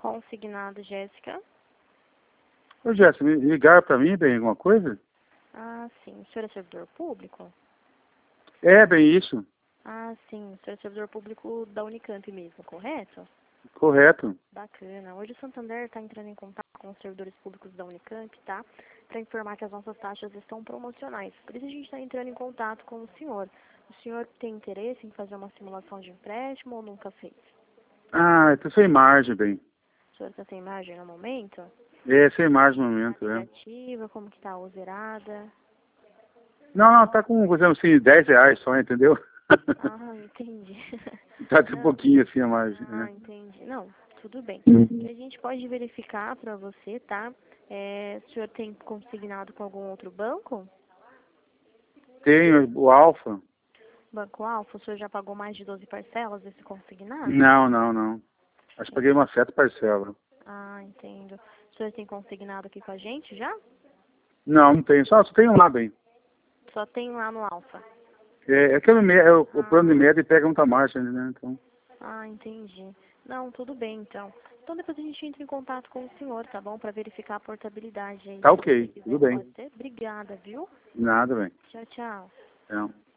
Consignado, Jéssica. Ô, Jéssica, ligaram pra mim, bem, alguma coisa? Ah, sim. O senhor é servidor público? É, bem isso. Ah, sim. O senhor é servidor público da Unicamp mesmo, correto? Correto. Bacana. Hoje o Santander está entrando em contato com os servidores públicos da Unicamp, tá? Para informar que as nossas taxas estão promocionais. Por isso a gente está entrando em contato com o senhor. O senhor tem interesse em fazer uma simulação de empréstimo ou nunca fez? Ah, eu tô sem margem, bem. O senhor está sem margem no momento? É, sem margem no Tá momento, é. negativa? Como que tá? Ou zerada? Não, tá com, por exemplo, assim, R$ 10 só, entendeu? Ah, entendi. Tá de um Não. pouquinho assim a margem, Ah, né? entendi. Não, tudo bem. Uhum. A gente pode verificar para você, tá? O senhor tem consignado com algum outro banco? Tem o Alfa? Banco Alfa, o senhor já pagou mais de 12 parcelas desse consignado? Não, não, não. Acho que paguei uma certa parcela. Ah, entendo. O senhor tem consignado aqui com a gente já? Não, não tem. Só tem um lá, bem. Só tem lá no Alfa. É que o plano de média pega muita margem, né? Então, Entendi. Não, tudo bem, então. Então depois a gente entra em contato com o senhor, tá bom? Para verificar a portabilidade aí. tá Se você ok, tudo quiser, bem. pode ser. Obrigada, viu? Nada, bem. Tchau, tchau. Então.